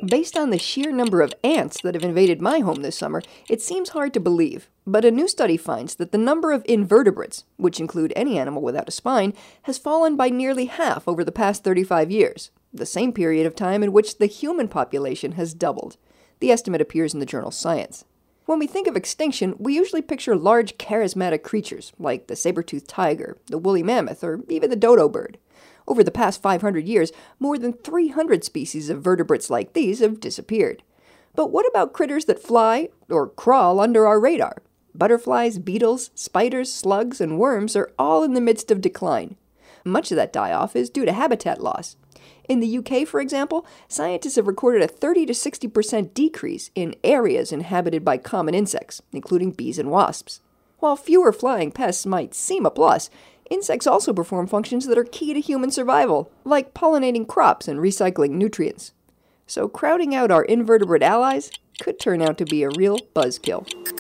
Based on the sheer number of ants that have invaded my home this summer, it seems hard to believe, but a new study finds that the number of invertebrates, which include any animal without a spine, has fallen by nearly half over the past 35 years, the same period of time in which the human population has doubled. The estimate appears in the journal Science. When we think of extinction, we usually picture large, charismatic creatures, like the saber-toothed tiger, the woolly mammoth, or even the dodo bird. Over the past 500 years, more than 300 species of vertebrates like these have disappeared. But what about critters that fly or crawl under our radar? Butterflies, beetles, spiders, slugs, and worms are all in the midst of decline. Much of that die-off is due to habitat loss. In the UK, for example, scientists have recorded a 30 to 60% decrease in areas inhabited by common insects, including bees and wasps. While fewer flying pests might seem a plus, insects also perform functions that are key to human survival, like pollinating crops and recycling nutrients. So crowding out our invertebrate allies could turn out to be a real buzzkill.